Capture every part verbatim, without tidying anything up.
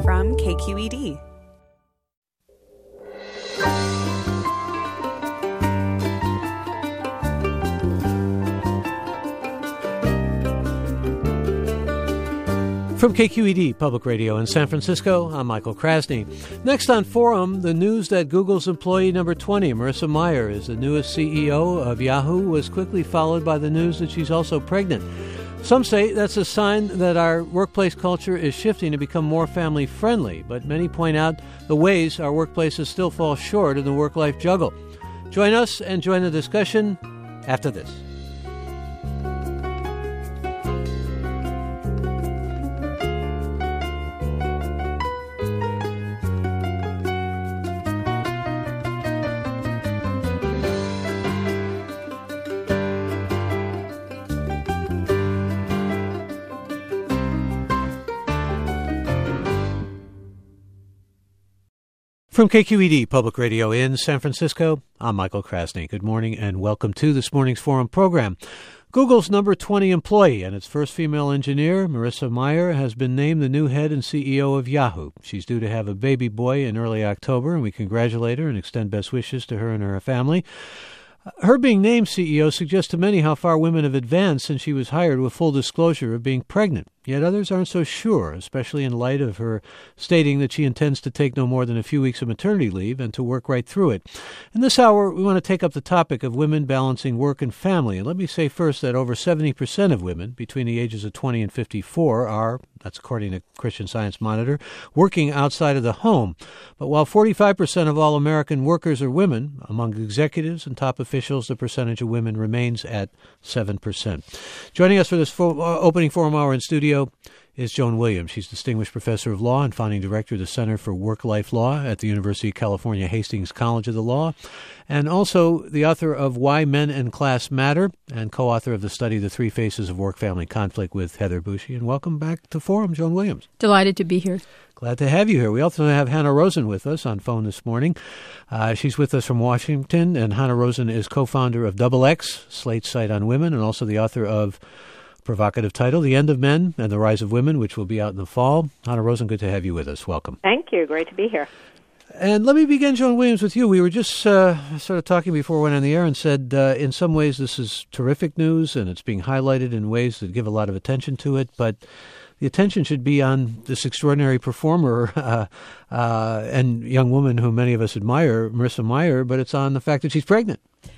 from K Q E D. From K Q E D Public Radio in San Francisco, I'm Michael Krasny. Next on Forum, the news that Google's employee number twenty, Marissa Mayer, is the newest C E O of Yahoo, was quickly followed by the news that she's also pregnant. Some say that's a sign that our workplace culture is shifting to become more family-friendly, but many point out the ways our workplaces still fall short in the work-life juggle. Join us and join the discussion after this. From K Q E D Public Radio in San Francisco, I'm Michael Krasny. Good morning and welcome to this morning's Forum program. Google's number twenty employee and its first female engineer, Marissa Mayer, has been named the new head and C E O of Yahoo. She's due to have a baby boy in early October, and we congratulate her and extend best wishes to her and her family. Her being named C E O suggests to many how far women have advanced since she was hired with full disclosure of being pregnant. Yet others aren't so sure, especially in light of her stating that she intends to take no more than a few weeks of maternity leave and to work right through it. In this hour, we want to take up the topic of women balancing work and family. And let me say first that over seventy percent of women between the ages of twenty and fifty-four are, that's according to Christian Science Monitor, working outside of the home. But while forty-five percent of all American workers are women, among executives and top officials, the percentage of women remains at seven percent. Joining us for this fo- uh, opening forum hour in studio is Joan Williams. She's Distinguished Professor of Law and Founding Director of the Center for Work-Life Law at the University of California Hastings College of the Law, and also the author of Why Men and Class Matter, and co-author of the study The Three Faces of Work-Family Conflict with Heather Bushey. And welcome back to Forum, Joan Williams. Delighted to be here. Glad to have you here. We also have Hannah Rosen with us on phone this morning. Uh, she's with us from Washington, and Hannah Rosen is co-founder of Double X, Slate's site on women, and also the author of provocative title, The End of Men and the Rise of Women, which will be out in the fall. Hannah Rosen, good to have you with us. Welcome. Thank you. Great to be here. And let me begin, Joan Williams, with you. We were just uh, sort of talking before we went on the air and said uh, in some ways this is terrific news and it's being highlighted in ways that give a lot of attention to it, but the attention should be on this extraordinary performer uh, uh, and young woman who many of us admire, Marissa Mayer, but it's on the fact that she's pregnant.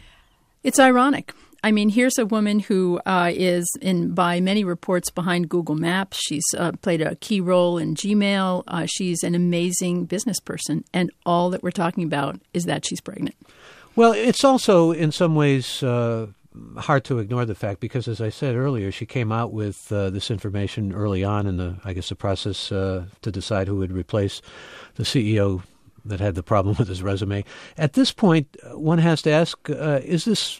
It's ironic. I mean, here's a woman who uh, is, in by many reports, behind Google Maps. She's uh, played a key role in Gmail. Uh, she's an amazing business person, and all that we're talking about is that she's pregnant. Well, it's also, in some ways, uh, hard to ignore the fact because, as I said earlier, she came out with uh, this information early on in the, I guess, the process uh, to decide who would replace the C E O that had the problem with his resume. At this point, one has to ask, uh, is this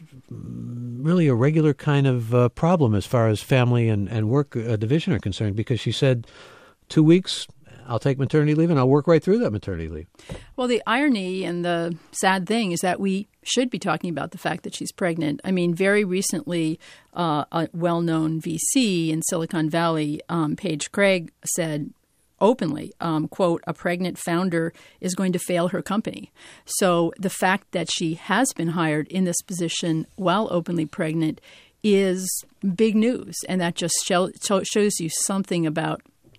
really a regular kind of uh, problem as far as family and, and work uh, division are concerned? Because she said, two weeks, I'll take maternity leave and I'll work right through that maternity leave. Well, the irony and the sad thing is that we should be talking about the fact that she's pregnant. I mean, very recently, uh, a well-known V C in Silicon Valley, um, Paige Craig, said openly, um, quote, a pregnant founder is going to fail her company. So the fact that she has been hired in this position while openly pregnant is big news. And that just show, shows you something about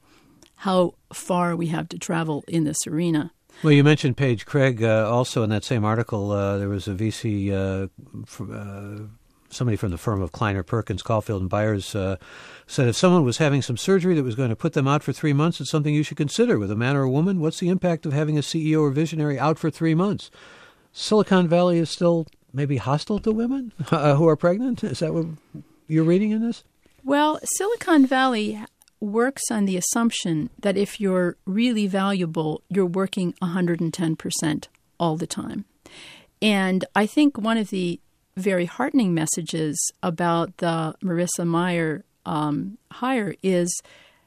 how far we have to travel in this arena. Well, you mentioned Paige Craig. Uh, also in that same article, uh, there was a V C, uh, f- uh, somebody from the firm of Kleiner Perkins, Caulfield and Byers, uh, said if someone was having some surgery that was going to put them out for three months, it's something you should consider. With a man or a woman, what's the impact of having a C E O or visionary out for three months? Silicon Valley is still maybe hostile to women uh, who are pregnant? Is that what you're reading in this? Well, Silicon Valley works on the assumption that if you're really valuable, you're working one hundred ten percent all the time. And I think one of the very heartening messages about the Marissa Mayer um, hire is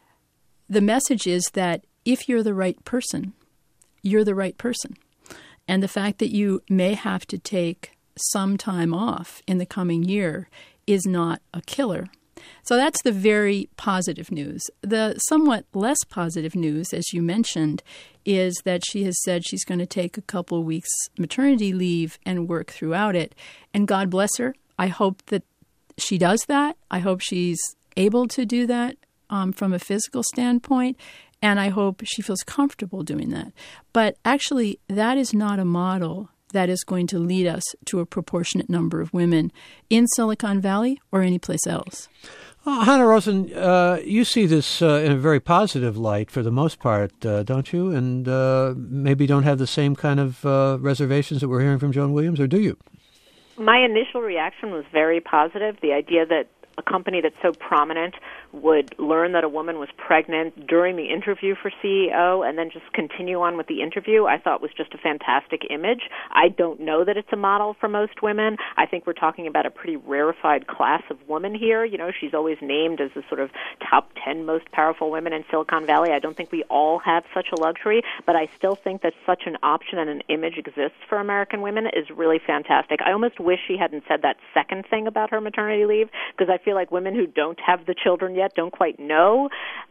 the message is that if you're the right person, you're the right person. And the fact that you may have to take some time off in the coming year is not a killer. So that's the very positive news. The somewhat less positive news, as you mentioned, is that she has said she's going to take a couple weeks maternity leave and work throughout it. And God bless her. I hope that she does that. I hope she's able to do that um, from a physical standpoint. And I hope she feels comfortable doing that. But actually, that is not a model that is going to lead us to a proportionate number of women in Silicon Valley or anyplace else. Uh, Hannah Rosen, uh, you see this uh, in a very positive light for the most part, uh, don't you? And uh, maybe don't have the same kind of uh, reservations that we're hearing from Joan Williams, or do you? My initial reaction was very positive. The idea that a company that's so prominent would learn that a woman was pregnant during the interview for C E O and then just continue on with the interview, I thought was just a fantastic image. I don't know that it's a model for most women. I think we're talking about a pretty rarefied class of women here. You know, she's always named as the sort of top ten most powerful women in Silicon Valley. I don't think we all have such a luxury, but I still think that such an option and an image exists for American women is really fantastic. I almost wish she hadn't said that second thing about her maternity leave, because I feel like women who don't have the children yet don't quite know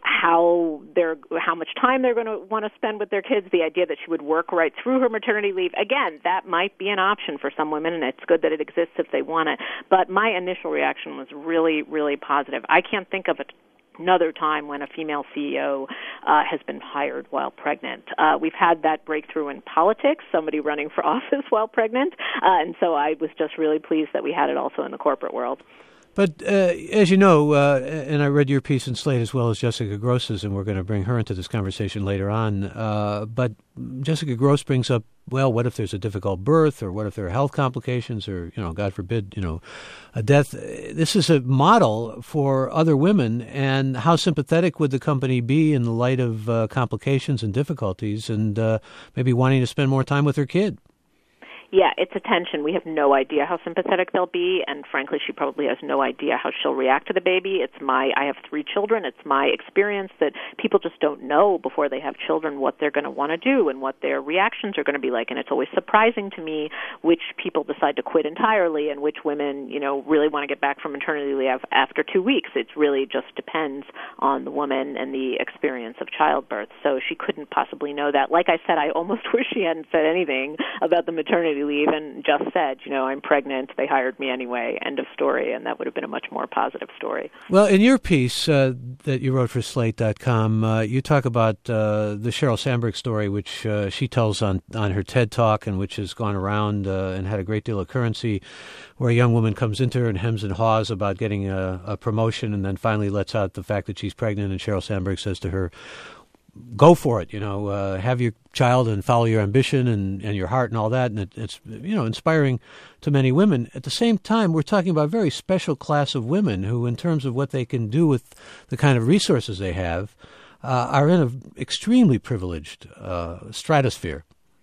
how they're how much time they're going to want to spend with their kids. The idea that she would work right through her maternity leave, again, that might be an option for some women, and it's good that it exists if they want it. But my initial reaction was really, really positive. I can't think of it another time when a female C E O uh, has been hired while pregnant. Uh, we've had that breakthrough in politics, somebody running for office while pregnant, uh, and so I was just really pleased that we had it also in the corporate world. But uh, as you know, uh, and I read your piece in Slate as well as Jessica Gross's, and we're going to bring her into this conversation later on. Uh, but Jessica Gross brings up, well, what if there's a difficult birth, or what if there are health complications, or, you know, God forbid, you know, a death? This is a model for other women, and how sympathetic would the company be in the light of uh, complications and difficulties, and uh, maybe wanting to spend more time with her kid? Yeah, it's a tension. We have no idea how sympathetic they'll be, and frankly, she probably has no idea how she'll react to the baby. It's my, I have three children. It's my experience that people just don't know before they have children what they're going to want to do and what their reactions are going to be like, and it's always surprising to me which people decide to quit entirely and which women, you know, really want to get back from maternity leave after two weeks. It really just depends on the woman and the experience of childbirth, so she couldn't possibly know that. Like I said, I almost wish she hadn't said anything about the maternity leave and just said, you know, I'm pregnant, they hired me anyway, end of story, and that would have been a much more positive story. Well, in your piece uh, that you wrote for Slate dot com, uh, you talk about uh, the Sheryl Sandberg story, which uh, she tells on, on her TED Talk, and which has gone around uh, and had a great deal of currency, where a young woman comes into her and hems and haws about getting a, a promotion, and then finally lets out the fact that she's pregnant, and Sheryl Sandberg says to her, go for it, you know, uh, have your child and follow your ambition and, and your heart and all that. And it, it's, you know, inspiring to many women. At the same time, we're talking about a very special class of women who, in terms of what they can do with the kind of resources they have, uh, are in an extremely privileged uh, stratosphere.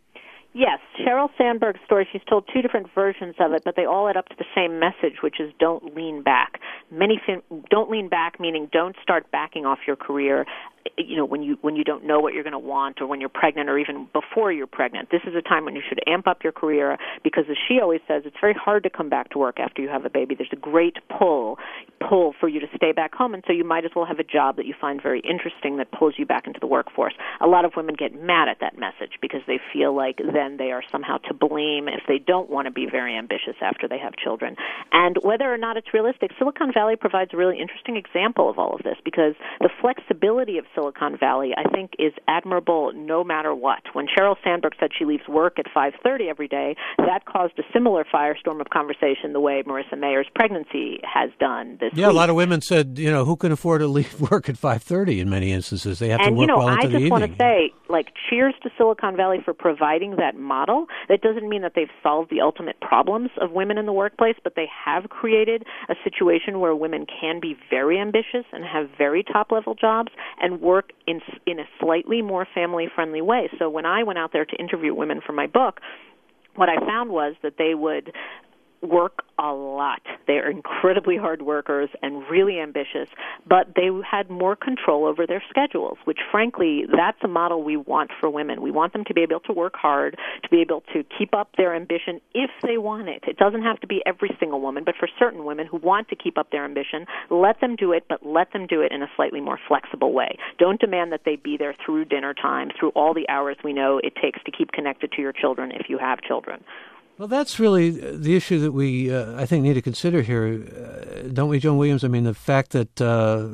Yes, Sheryl Sandberg's story, she's told two different versions of it, but they all add up to the same message, which is don't lean back. Many fin- don't lean back, meaning don't start backing off your career, you know, when you when you don't know what you're going to want, or when you're pregnant, or even before you're pregnant. This is a time when you should amp up your career, because as she always says, it's very hard to come back to work after you have a baby. There's a great pull pull for you to stay back home, and so you might as well have a job that you find very interesting that pulls you back into the workforce. A lot of women get mad at that message because they feel like then they are somehow to blame if they don't want to be very ambitious after they have children. And whether or not it's realistic, Silicon Valley provides a really interesting example of all of this, because the flexibility of Silicon Valley, I think, is admirable no matter what. When Sheryl Sandberg said she leaves work at five thirty every day, that caused a similar firestorm of conversation the way Marissa Mayer's pregnancy has done this Yeah, week. A lot of women said, you know, who can afford to leave work at five thirty in many instances? They have and, to work you know, well into I the evening. just want to say, like, cheers to Silicon Valley for providing that model. That doesn't mean that they've solved the ultimate problems of women in the workplace, but they have created a situation where women can be very ambitious and have very top-level jobs and work in in a slightly more family-friendly way. So when I went out there to interview women for my book, what I found was that they would work a lot. They are incredibly hard workers and really ambitious, but they had more control over their schedules, which frankly, that's a model we want for women. We want them to be able to work hard, to be able to keep up their ambition if they want it. It doesn't have to be every single woman, but for certain women who want to keep up their ambition, let them do it, but let them do it in a slightly more flexible way. Don't demand that they be there through dinner time, through all the hours we know it takes to keep connected to your children if you have children. Well, that's really the issue that we, uh, I think, need to consider here, uh, don't we, Joan Williams? I mean, the fact that uh,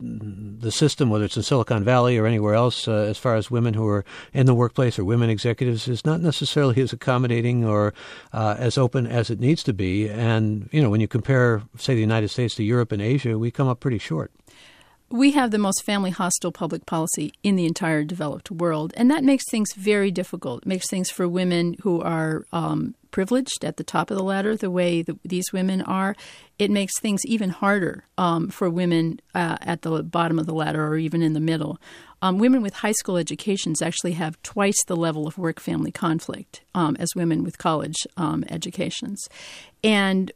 the system, whether it's in Silicon Valley or anywhere else, uh, as far as women who are in the workplace or women executives, is not necessarily as accommodating or uh, as open as it needs to be. And, you know, when you compare, say, the United States to Europe and Asia, we come up pretty short. We have the most family-hostile public policy in the entire developed world, and that makes things very difficult. It makes things for women who are um, privileged at the top of the ladder the way that these women are. It makes things even harder um, for women uh, at the bottom of the ladder or even in the middle. Um, women with high school educations actually have twice the level of work-family conflict um, as women with college um, educations. And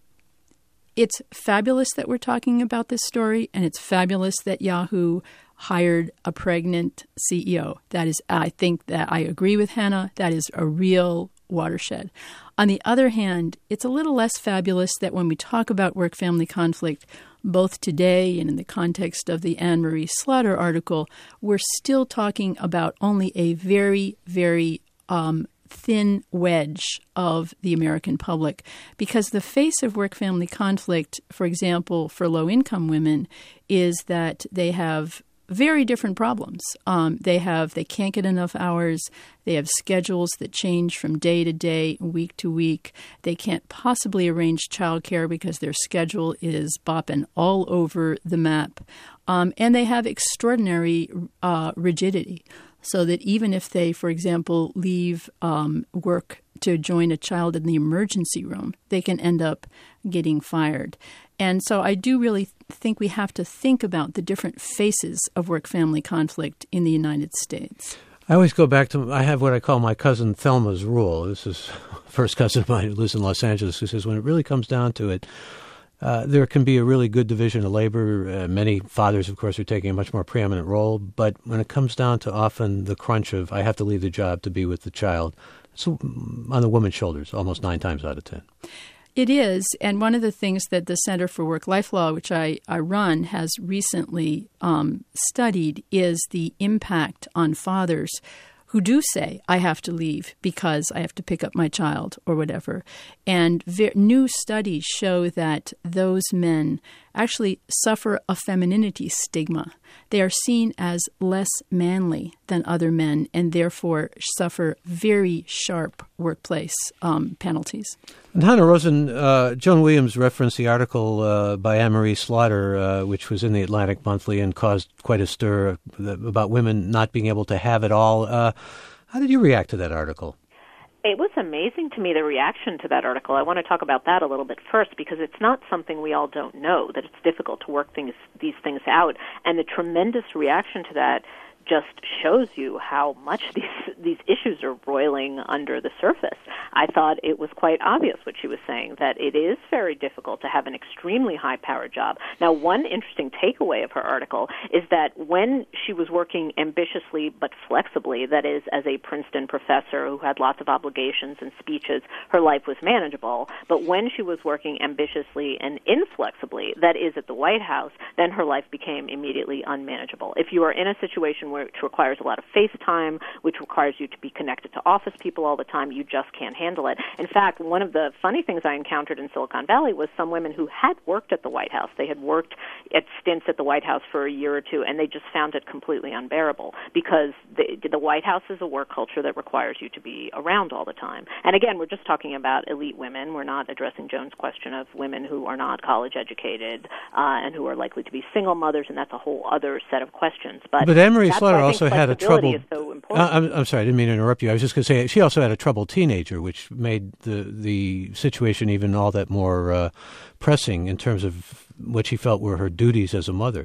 it's fabulous that we're talking about this story, and it's fabulous that Yahoo hired a pregnant C E O. That is, I think that I agree with Hannah. That is a real watershed. On the other hand, it's a little less fabulous that when we talk about work-family conflict, both today and in the context of the Anne Marie Slaughter article, we're still talking about only a very, very um, thin wedge of the American public, because the face of work-family conflict, for example, for low-income women, is that they have very different problems. Um, they have they can't get enough hours. They have schedules that change from day to day, week to week. They can't possibly arrange childcare because their schedule is bopping all over the map. Um, and they have extraordinary uh, rigidity. So that even if they, for example, leave um, work to join a child in the emergency room, they can end up getting fired. And so I do really think we have to think about the different faces of work-family conflict in the United States. I always go back to, I have what I call my cousin Thelma's rule. This is first cousin of mine who lives in Los Angeles, who says when it really comes down to it, Uh, there can be a really good division of labor. Uh, many fathers, of course, are taking a much more preeminent role. But when it comes down to often the crunch of, I have to leave the job to be with the child, it's on the woman's shoulders almost nine times out of ten. It is. And one of the things that the Center for Work-Life Law, which I, I run, has recently um, studied is the impact on fathers who do say, I have to leave because I have to pick up my child or whatever. And ve- new studies show that those men actually suffer a femininity stigma. They are seen as less manly than other men and therefore suffer very sharp workplace um, penalties. And Hannah Rosen, uh, Joan Williams referenced the article uh, by Anne Marie Slaughter, uh, which was in the Atlantic Monthly and caused quite a stir about women not being able to have it all. Uh, how did you react to that article? It was amazing to me, the reaction to that article. I want to talk about that a little bit first because it's not something we all don't know, that it's difficult to work things, these things out. And the tremendous reaction to that just shows you how much these these issues are roiling under the surface. I thought it was quite obvious what she was saying, that it is very difficult to have an extremely high-powered job. Now, one interesting takeaway of her article is that when she was working ambitiously but flexibly, that is, as a Princeton professor who had lots of obligations and speeches, her life was manageable. But when she was working ambitiously and inflexibly, that is, at the White House, then her life became immediately unmanageable. If you are in a situation which requires a lot of face time, which requires you to be connected to office people all the time, you just can't handle it. In fact, one of the funny things I encountered in Silicon Valley was some women who had worked at the White House. They had worked at stints at the White House for a year or two, and they just found it completely unbearable because the, the White House is a work culture that requires you to be around all the time. And again, we're just talking about elite women. We're not addressing Joan's question of women who are not college educated uh, and who are likely to be single mothers, and that's a whole other set of questions. But, but Anne Marie Slaughter also had a troubled. So uh, I'm, I'm sorry, I didn't mean to interrupt you. I was just going to say she also had a troubled teenager, which made the the situation even all that more uh, pressing in terms of what she felt were her duties as a mother.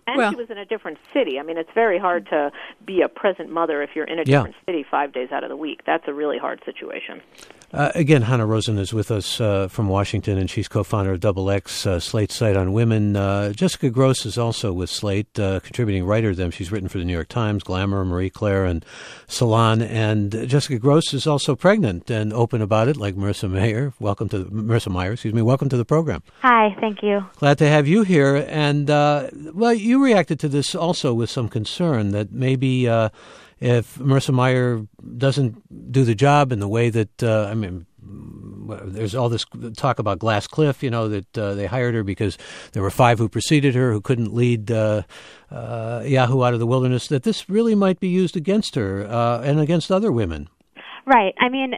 And well, she was in a different city. I mean, it's very hard to be a present mother if you're in a Yeah. different city five days out of the week. That's a really hard situation. Uh, again, Hannah Rosen is with us uh, from Washington, and she's co-founder of Double X, uh, Slate's site on women. Uh, Jessica Gross is also with Slate, uh, contributing writer to them. She's written for the New York Times, Glamour, Marie Claire, and Salon. And Jessica Gross is also pregnant and open about it, like Marissa Mayer. Welcome to the, Marissa Meyer. Excuse me. Welcome to the program. Hi, thank you. Glad to have you here. And uh, well, you reacted to this also with some concern that maybe. Uh, If Marissa Mayer doesn't do the job in the way that, uh, I mean, there's all this talk about Glass Cliff, you know, that uh, they hired her because there were five who preceded her who couldn't lead uh, uh, Yahoo out of the wilderness, that this really might be used against her uh, and against other women. Right. I mean,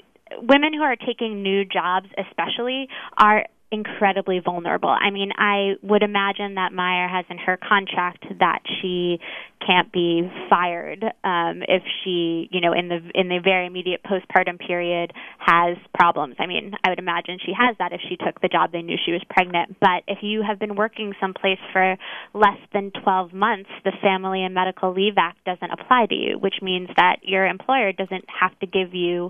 women who are taking new jobs especially are incredibly vulnerable. I mean, I would imagine that Meyer has in her contract that she can't be fired um, if she, you know, in the in the very immediate postpartum period has problems. I mean, I would imagine she has that if she took the job they knew she was pregnant. But if you have been working someplace for less than twelve months, the Family and Medical Leave Act doesn't apply to you, which means that your employer doesn't have to give you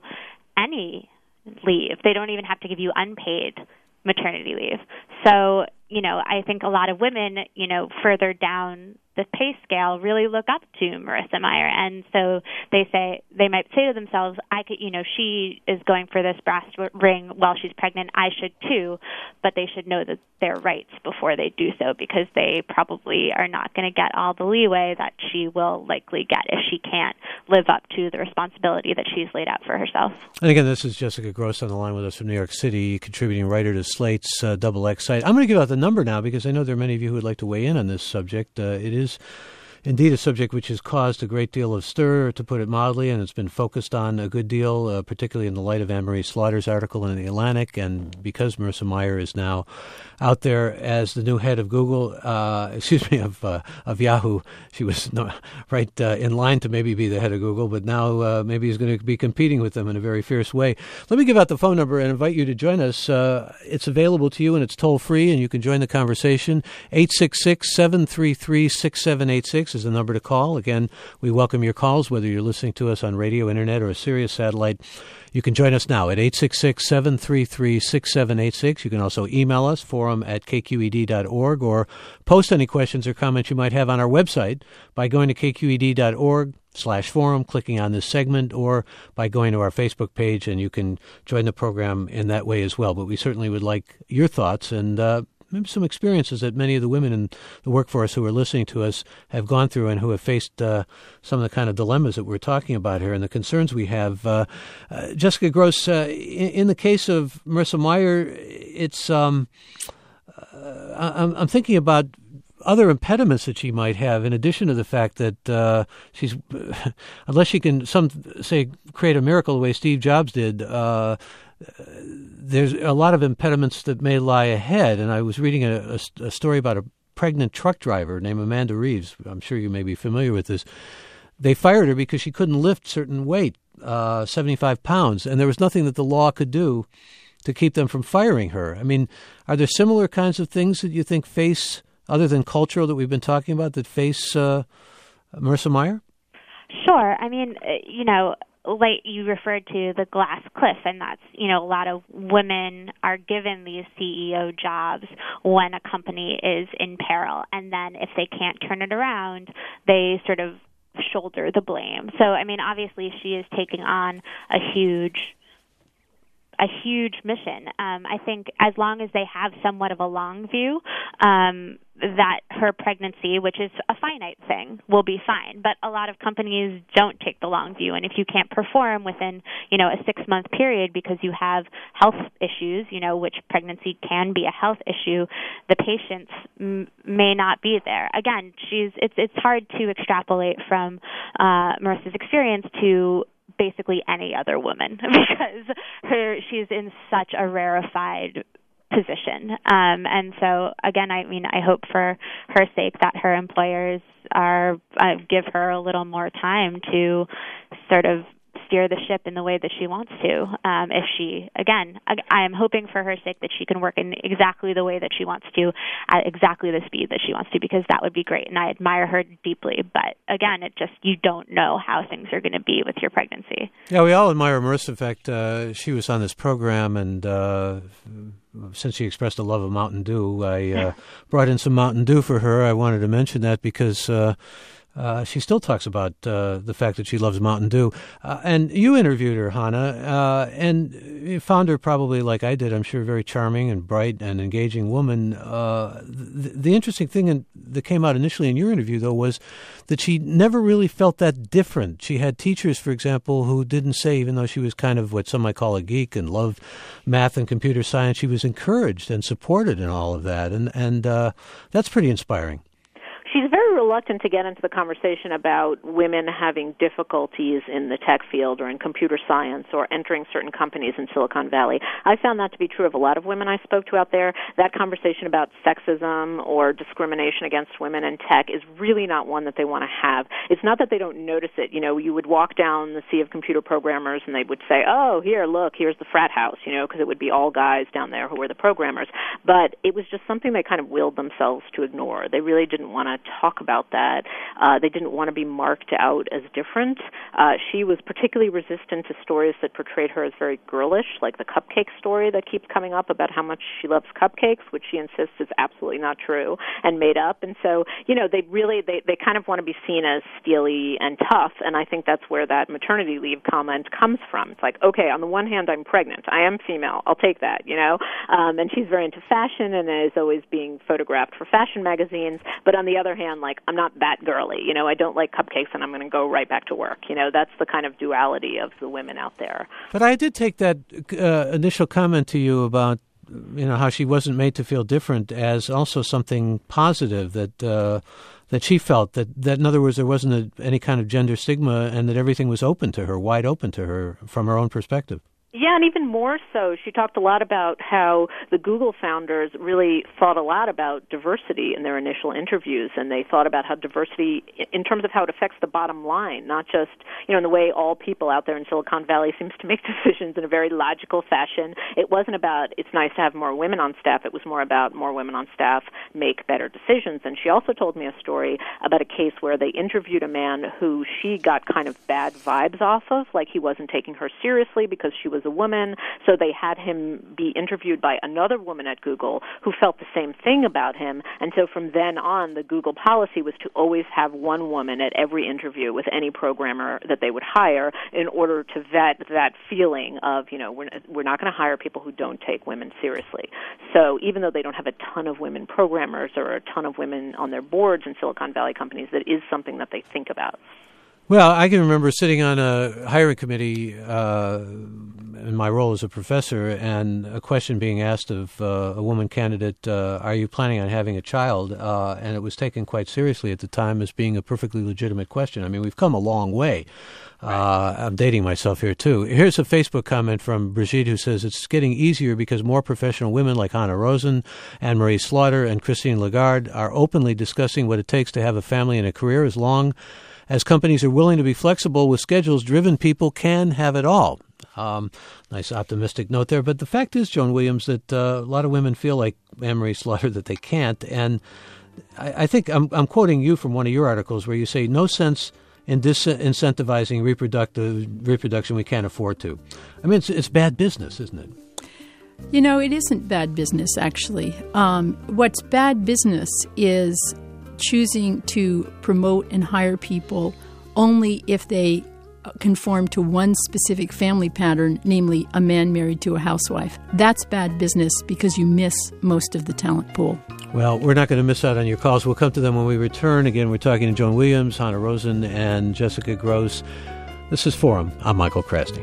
any leave. They don't even have to give you unpaid maternity leave. So, you know, I think a lot of women, you know, further down the pay scale really look up to Marissa Mayer. And so they say, they might say to themselves, I could, you know, she is going for this brass ring while she's pregnant. I should too, but they should know that their rights before they do so, because they probably are not going to get all the leeway that she will likely get if she can't live up to the responsibility that she's laid out for herself. And again, this is Jessica Gross on the line with us from New York City, contributing writer to Slate's uh, Double X site. I'm going to give out the number now because I know there are many of you who would like to weigh in on this subject. Uh, it is indeed a subject which has caused a great deal of stir, to put it mildly, and it's been focused on a good deal, uh, particularly in the light of Anne-Marie Slaughter's article in The Atlantic, and because Marissa Mayer is now out there as the new head of Google, uh, excuse me, of uh, of Yahoo. She was no, right uh, in line to maybe be the head of Google, but now uh, maybe he's going to be competing with them in a very fierce way. Let me give out the phone number and invite you to join us. Uh, it's available to you, and it's toll-free, and you can join the conversation. eight six six, seven three three, six seven eight six is the number to call. Again, we welcome your calls, whether you're listening to us on radio, internet, or a Sirius satellite. You can join us now at eight six six, seven three three, six seven eight six. You can also email us, forum at k q e d dot org, or post any questions or comments you might have on our website by going to k q e d dot org slash forum, clicking on this segment, or by going to our Facebook page, and you can join the program in that way as well. But we certainly would like your thoughts and uh, maybe some experiences that many of the women in the workforce who are listening to us have gone through and who have faced uh, some of the kind of dilemmas that we're talking about here and the concerns we have. Uh, uh, Jessica Gross, uh, in, in the case of Marissa Mayer, it's um, uh, I'm, I'm thinking about other impediments that she might have, in addition to the fact that uh, she's, unless she can, some say, create a miracle the way Steve Jobs did, uh, there's a lot of impediments that may lie ahead. And I was reading a, a, a story about a pregnant truck driver named Amanda Reeves. I'm sure you may be familiar with this. They fired her because she couldn't lift certain weight, uh, seventy-five pounds, and there was nothing that the law could do to keep them from firing her. I mean, are there similar kinds of things that you think face, other than cultural that we've been talking about, that face uh, Marissa Mayer? Sure. I mean, you know, like you referred to the glass cliff, and that's, you know, a lot of women are given these C E O jobs when a company is in peril, and then if they can't turn it around, they sort of shoulder the blame. So, I mean, obviously she is taking on a huge a huge mission. Um, I think as long as they have somewhat of a long view, um, that her pregnancy, which is a finite thing, will be fine. But a lot of companies don't take the long view. And if you can't perform within, you know, a six-month period because you have health issues, you know, which pregnancy can be a health issue, the patients m- may not be there. Again, she's it's it's hard to extrapolate from uh, Marissa's experience to basically any other woman because her she's in such a rarefied position. Um, and so, again, I mean, I hope for her sake that her employers are uh, give her a little more time to sort of steer the ship in the way that she wants to. Um, if she, again, I, I am hoping for her sake that she can work in exactly the way that she wants to, at exactly the speed that she wants to, because that would be great. And I admire her deeply. But again, it just, you don't know how things are going to be with your pregnancy. Yeah, we all admire Marissa. In fact, uh, she was on this program, and uh, since she expressed a love of Mountain Dew, I uh, brought in some Mountain Dew for her. I wanted to mention that because uh, uh, she still talks about uh, the fact that she loves Mountain Dew. Uh, and you interviewed her, Hannah, uh, and you found her probably, like I did, I'm sure, very charming and bright and engaging woman. Uh, the, the interesting thing in, that came out initially in your interview, though, was that she never really felt that different. She had teachers, for example, who didn't say, even though she was kind of what some might call a geek and loved math and computer science, she was encouraged and supported in all of that. And, and uh, that's pretty inspiring. She's very reluctant to get into the conversation about women having difficulties in the tech field or in computer science or entering certain companies in Silicon Valley. I found that to be true of a lot of women I spoke to out there. That conversation about sexism or discrimination against women in tech is really not one that they want to have. It's not that they don't notice it. You know, you would walk down the sea of computer programmers and they would say, oh, here, look, here's the frat house, you know, because it would be all guys down there who were the programmers. But it was just something they kind of willed themselves to ignore. They really didn't want to talk about that. Uh, they didn't want to be marked out as different. Uh, she was particularly resistant to stories that portrayed her as very girlish, like the cupcake story that keeps coming up about how much she loves cupcakes, which she insists is absolutely not true and made up. And so, you know, they really, they, they kind of want to be seen as steely and tough, and I think that's where that maternity leave comment comes from. It's like, okay, on the one hand, I'm pregnant. I am female. I'll take that, you know. Um, and she's very into fashion and is always being photographed for fashion magazines, but on the other hand, like, I'm not that girly, you know, I don't like cupcakes and I'm going to go right back to work. You know, that's the kind of duality of the women out there. But I did take that uh, initial comment to you about, you know, how she wasn't made to feel different as also something positive, that uh, that she felt that, that, in other words, there wasn't a, any kind of gender stigma and that everything was open to her, wide open to her from her own perspective. Yeah, and even more so, she talked a lot about how the Google founders really thought a lot about diversity in their initial interviews, and they thought about how diversity, in terms of how it affects the bottom line, not just, you know, in the way all people out there in Silicon Valley seems to make decisions in a very logical fashion. It wasn't about, it's nice to have more women on staff. It was more about more women on staff make better decisions. And she also told me a story about a case where they interviewed a man who she got kind of bad vibes off of, like he wasn't taking her seriously because she was a woman, so they had him be interviewed by another woman at Google who felt the same thing about him, and so from then on, the Google policy was to always have one woman at every interview with any programmer that they would hire in order to vet that feeling of, you know, we're, we're not going to hire people who don't take women seriously. So even though they don't have a ton of women programmers or a ton of women on their boards in Silicon Valley companies, that is something that they think about. Well, I can remember sitting on a hiring committee uh, in my role as a professor, and a question being asked of uh, a woman candidate, uh, are you planning on having a child? Uh, and it was taken quite seriously at the time as being a perfectly legitimate question. I mean, we've come a long way. Uh, I'm dating myself here, too. Here's a Facebook comment from Brigitte who says, it's getting easier because more professional women like Hanna Rosin, Anne-Marie Slaughter, and Christine Lagarde are openly discussing what it takes to have a family and a career. As long as companies are willing to be flexible with schedules, driven people can have it all. Um, nice optimistic note there. But the fact is, Joan Williams, that uh, a lot of women feel like Anne-Marie Slaughter that they can't. And I, I think I'm, I'm quoting you from one of your articles where you say, no sense in disincentivizing reproductive reproduction we can't afford to. I mean, it's, it's bad business, isn't it? You know, it isn't bad business, actually. Um, what's bad business is choosing to promote and hire people only if they conform to one specific family pattern, namely a man married to a housewife. That's bad business because you miss most of the talent pool. Well, we're not going to miss out on your calls. We'll come to them when we return. Again, we're talking to Joan Williams, Hanna Rosin, and Jessica Gross. This is Forum. I'm Michael Krasny.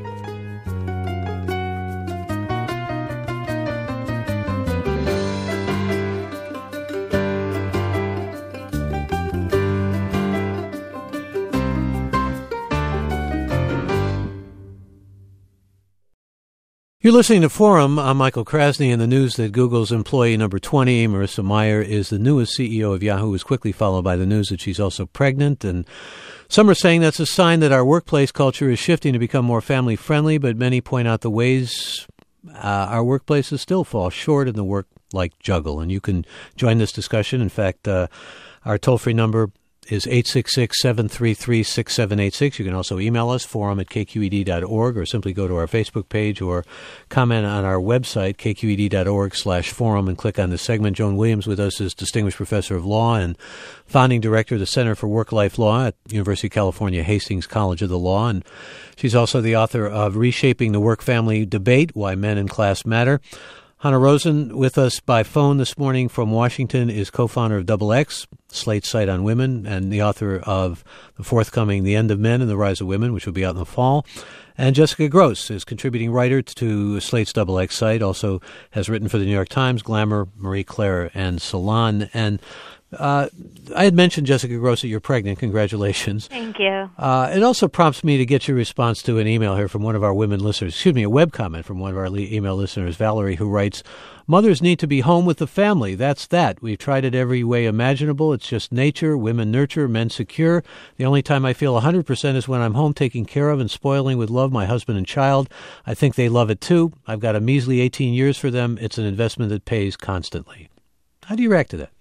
You're listening to Forum. I'm Michael Krasny, and the news that Google's employee number twenty, Marissa Mayer, is the newest C E O of Yahoo is quickly followed by the news that she's also pregnant. And Some are saying that's a sign that our workplace culture is shifting to become more family-friendly, but many point out the ways uh, our workplaces still fall short in the work-like juggle. And you can join this discussion. In fact, uh, our toll-free number is eight six six, seven three three, six seven eight six. You can also email us, forum at k q e d dot org, or simply go to our Facebook page or comment on our website, k q e d dot org slash forum, and click on the segment. Joan Williams with us is Distinguished Professor of Law and Founding Director of the Center for Work-Life Law at University of California, Hastings College of the Law. And she's also the author of Reshaping the Work-Family Debate, Why Men and Class Matter. Hanna Rosin with us by phone this morning from Washington is co-founder of Double X, Slate's site on women, and the author of the forthcoming The End of Men and the Rise of Women, which will be out in the fall. And Jessica Gross is contributing writer to Slate's Double X site, also has written for the New York Times, Glamour, Marie Claire, and Salon. And Uh, I had mentioned, Jessica Gross, that you're pregnant. Congratulations. Thank you. Uh, it also prompts me to get your response to an email here from one of our women listeners, excuse me, a web comment from one of our le- email listeners, Valerie, who writes, mothers need to be home with the family. That's that. We've tried it every way imaginable. It's just nature. Women nurture, men secure. The only time I feel one hundred percent is when I'm home taking care of and spoiling with love my husband and child. I think they love it too. I've got a measly eighteen years for them. It's an investment that pays constantly. How do you react to that?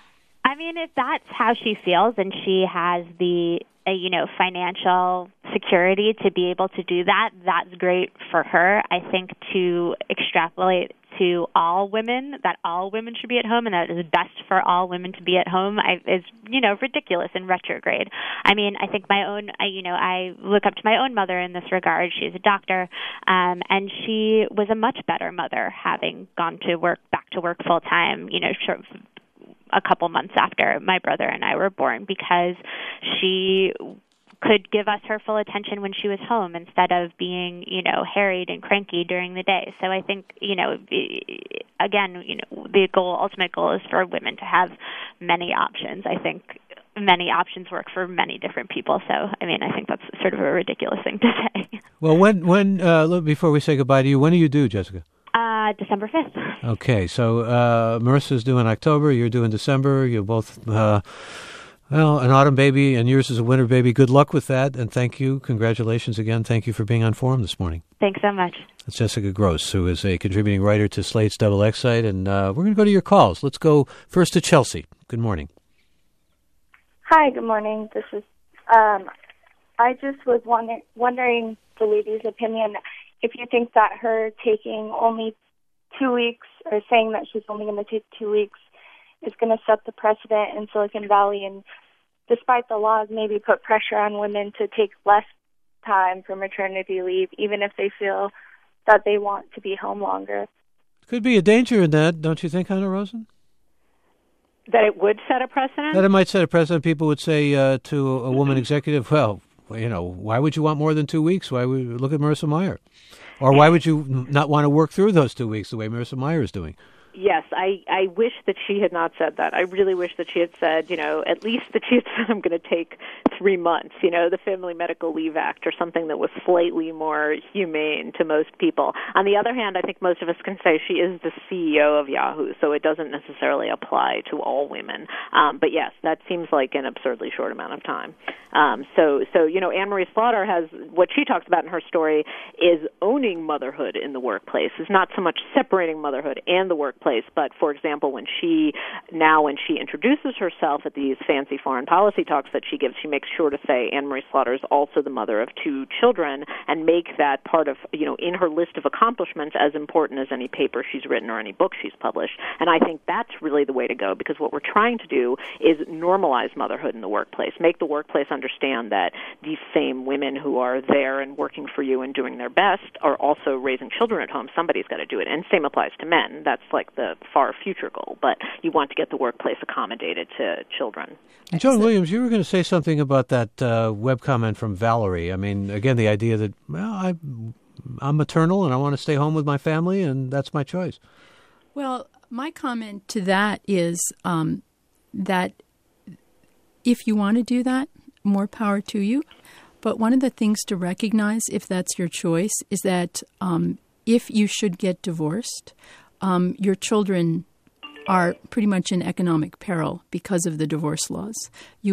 I mean, if that's how she feels and she has the, uh, you know, financial security to be able to do that, that's great for her. I think to extrapolate to all women, that all women should be at home and that it is best for all women to be at home I, is, you know, ridiculous and retrograde. I mean, I think my own, I, you know, I look up to my own mother in this regard. She's a doctor, um, and she was a much better mother having gone to work, back to work full time, you know, sort of a couple months after my brother and I were born, because she could give us her full attention when she was home instead of being, you know, harried and cranky during the day. So I think, you know, again, you know, the goal, ultimate goal is for women to have many options. I think many options work for many different people. So, I mean, I think that's sort of a ridiculous thing to say. Well, when, when uh, before we say goodbye to you, when are you due, Jessica? Uh, December fifth. Okay, so uh, Marissa's due in October, you're due in December, you're both, uh, well, an autumn baby, and yours is a winter baby. Good luck with that, and thank you. Congratulations again. Thank you for being on Forum this morning. Thanks so much. That's Jessica Gross, who is a contributing writer to Slate's Double X site, and uh, we're going to go to your calls. Let's go first to Chelsea. Good morning. Hi, good morning. This is, um, I just was wonder- wondering the lady's opinion. If you think that her taking only two weeks or saying that she's only going to take two weeks is going to set the precedent in Silicon Valley and, despite the laws, maybe put pressure on women to take less time for maternity leave, even if they feel that they want to be home longer. Could be a danger in that, don't you think, Hanna Rosin? That it would set a precedent? That it might set a precedent. People would say uh, to a woman executive, well, you know, why would you want more than two weeks? Why would look at Marissa Mayer? Or why would you not want to work through those two weeks the way Marissa Mayer is doing? Yes, I, I wish that she had not said that. I really wish that she had said, you know, at least that she had said, I'm going to take three months, you know, the Family Medical Leave Act or something that was slightly more humane to most people. On the other hand, I think most of us can say she is the C E O of Yahoo, so it doesn't necessarily apply to all women. Um, but yes, that seems like an absurdly short amount of time. Um, so, so, you know, Anne Marie Slaughter has, what she talks about in her story is owning motherhood in the workplace. It's not so much separating motherhood and the workplace. Place. But, for example, when she, now when she introduces herself at these fancy foreign policy talks that she gives, she makes sure to say Anne Marie Slaughter is also the mother of two children and make that part of, you know, in her list of accomplishments as important as any paper she's written or any book she's published. And I think that's really the way to go, because what we're trying to do is normalize motherhood in the workplace, make the workplace understand that these same women who are there and working for you and doing their best are also raising children at home. Somebody's got to do it. And same applies to men. That's like the far future goal, but you want to get the workplace accommodated to children. Joan Williams, you were going to say something about that uh, web comment from Valerie. I mean, again, the idea that, well, I, I'm maternal and I want to stay home with my family, and that's my choice. Well, my comment to that is um, that if you want to do that, more power to you. But one of the things to recognize, if that's your choice, is that um, if you should get divorced, Um, your children are pretty much in economic peril because of the divorce laws. You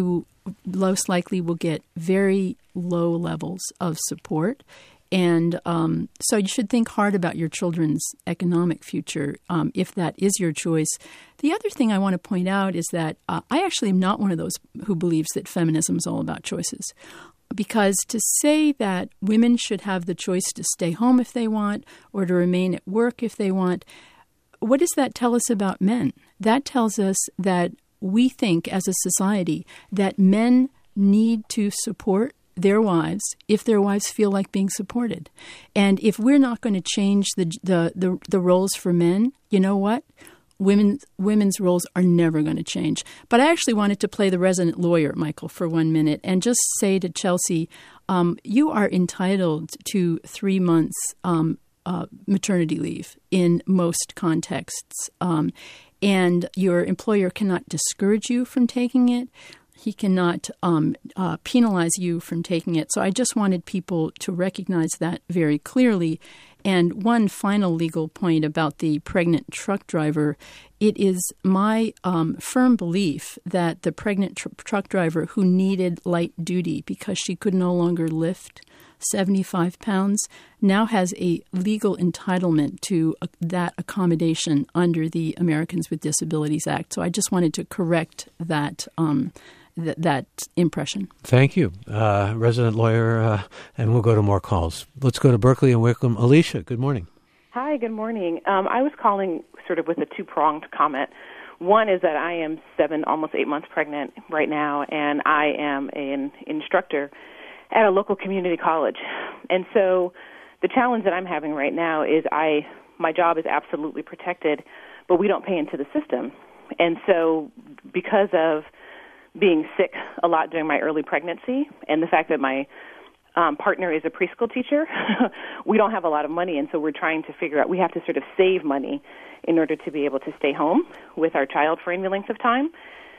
most likely will get very low levels of support. And um, so you should think hard about your children's economic future um, if that is your choice. The other thing I want to point out is that uh, I actually am not one of those who believes that feminism is all about choices. Because to say that women should have the choice to stay home if they want or to remain at work if they want, what does that tell us about men? That tells us that we think as a society that men need to support their wives if their wives feel like being supported. And if we're not going to change the the the, the roles for men, you know what? Women, women's roles are never going to change. But I actually wanted to play the resident lawyer, Michael, for one minute and just say to Chelsea, um, you are entitled to three months um, uh, maternity leave in most contexts. Um, and your employer cannot discourage you from taking it. He cannot um, uh, penalize you from taking it. So I just wanted people to recognize that very clearly. And one final legal point about the pregnant truck driver. It is my um, firm belief that the pregnant tr- truck driver who needed light duty because she could no longer lift seventy-five pounds now has a legal entitlement to uh, that accommodation under the Americans with Disabilities Act. So I just wanted to correct that um Th- that impression. Thank you, uh, resident lawyer, uh, and we'll go to more calls. Let's go to Berkeley and Wickham. Alicia, good morning. Hi, good morning. Um, I was calling sort of with a two-pronged comment. One is that I am seven, almost eight months pregnant right now, and I am an instructor at a local community college. And so the challenge that I'm having right now is I my job is absolutely protected, but we don't pay into the system. And so because of being sick a lot during my early pregnancy and the fact that my um, partner is a preschool teacher, we don't have a lot of money, and so we're trying to figure out, we have to sort of save money in order to be able to stay home with our child for any length of time.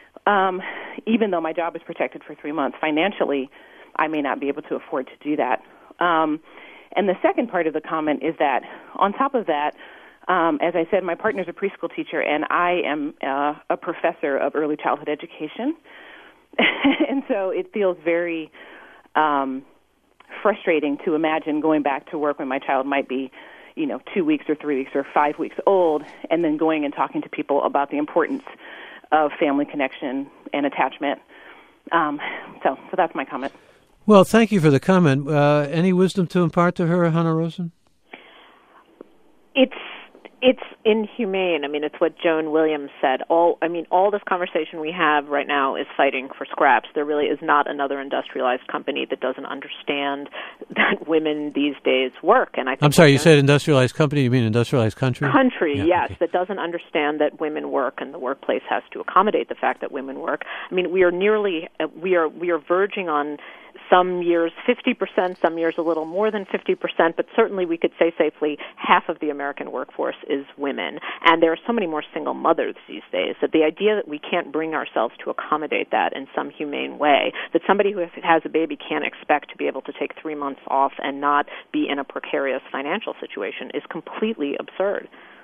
Um, even though my job is protected for three months, financially, I may not be able to afford to do that. Um, and the second part of the comment is that on top of that, Um, as I said, my partner's a preschool teacher, and I am uh, a professor of early childhood education. And so it feels very um, frustrating to imagine going back to work when my child might be, you know, two weeks or three weeks or five weeks old, and then going and talking to people about the importance of family connection and attachment. Um, so, so that's my comment. Well, thank you for the comment. Uh, any wisdom to impart to her, Hannah Rosen? It's it's inhumane. I mean, it's what Joan Williams said. All I mean, all this conversation we have right now is fighting for scraps. There really is not another industrialized company that doesn't understand that women these days work. And I think I'm sorry, you said industrialized company. You mean industrialized country? Country, yeah, yes, okay. That doesn't understand that women work, and the workplace has to accommodate the fact that women work. I mean, we are nearly we are we are verging on. Some years fifty percent, some years a little more than fifty percent, but certainly we could say safely half of the American workforce is women. And there are so many more single mothers these days that the idea that we can't bring ourselves to accommodate that in some humane way, that somebody who has a baby can't expect to be able to take three months off and not be in a precarious financial situation is completely absurd.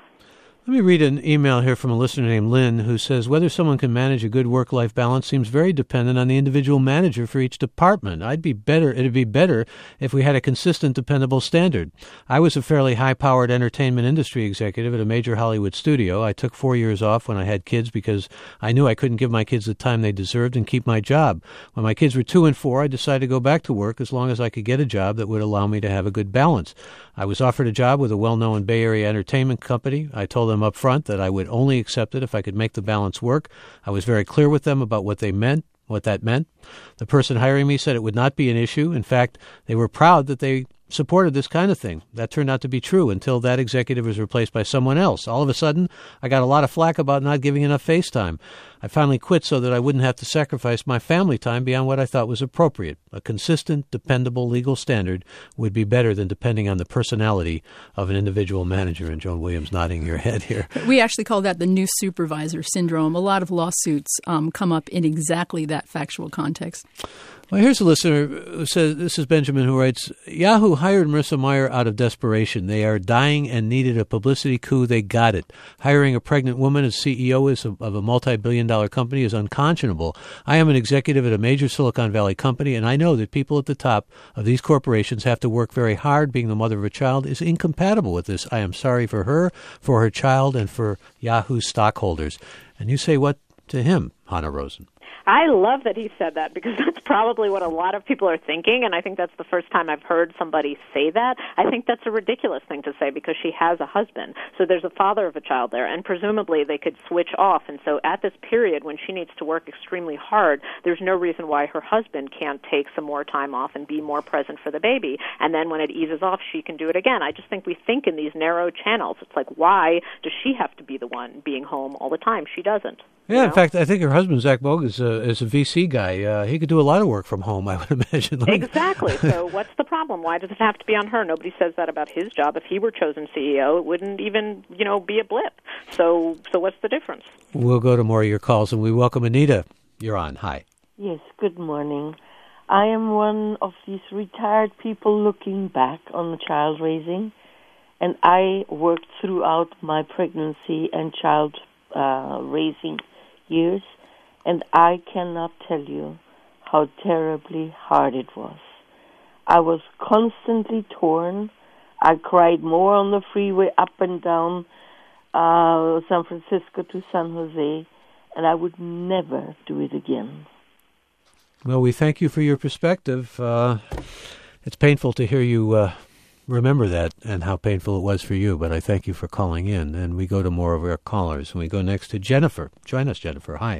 Let me read an email here from a listener named Lynn who says, whether someone can manage a good work-life balance seems very dependent on the individual manager for each department. I'd be better, it'd be better if we had a consistent, dependable standard. I was a fairly high-powered entertainment industry executive at a major Hollywood studio. I took four years off when I had kids because I knew I couldn't give my kids the time they deserved and keep my job. When my kids were two and four, I decided to go back to work as long as I could get a job that would allow me to have a good balance. I was offered a job with a well-known Bay Area entertainment company. I told them up front that I would only accept it if I could make the balance work. I was very clear with them about what they meant, what that meant. The person hiring me said it would not be an issue. In fact, they were proud that they supported this kind of thing. That turned out to be true until that executive was replaced by someone else. All of a sudden, I got a lot of flack about not giving enough face time. I finally quit so that I wouldn't have to sacrifice my family time beyond what I thought was appropriate. A consistent, dependable legal standard would be better than depending on the personality of an individual manager. And Joan Williams nodding your head here. We actually call that the new supervisor syndrome. A lot of lawsuits um, come up in exactly that factual context. Well, here's a listener who says, this is Benjamin, who writes, Yahoo hired Marissa Mayer out of desperation. They are dying and needed a publicity coup. They got it. Hiring a pregnant woman as C E O is of a multi-billion dollar dollar company is unconscionable. I am an executive at a major Silicon Valley company, and I know that people at the top of these corporations have to work very hard. Being the mother of a child is incompatible with this. I am sorry for her, for her child, and for Yahoo stockholders. And you say what to him, Hannah Rosen? I love that he said that, because that's probably what a lot of people are thinking, and I think that's the first time I've heard somebody say that. I think that's a ridiculous thing to say, because she has a husband. So there's a father of a child there, and presumably they could switch off. And so at this period when she needs to work extremely hard, there's no reason why her husband can't take some more time off and be more present for the baby. And then when it eases off, she can do it again. I just think we think in these narrow channels. It's like, why does she have to be the one being home all the time? She doesn't. Yeah, you know? In fact, I think her husband, Zach Bogue, is a, is a V C guy. Uh, he could do a lot of work from home, I would imagine. Like, exactly. So what's the problem? Why does it have to be on her? Nobody says that about his job. If he were chosen C E O, it wouldn't even, you know, be a blip. So so what's the difference? We'll go to more of your calls, and we welcome Anita. You're on. Hi. Yes, good morning. I am one of these retired people looking back on the child raising, and I worked throughout my pregnancy and child uh, raising years, and I cannot tell you how terribly hard it was. I was constantly torn. I cried more on the freeway up and down uh, San Francisco to San Jose, and I would never do it again. Well, we thank you for your perspective. Uh, it's painful to hear you uh, remember that and how painful it was for you, but I thank you for calling in. And we go to more of our callers, and we go next to Jennifer. Join us, Jennifer. Hi.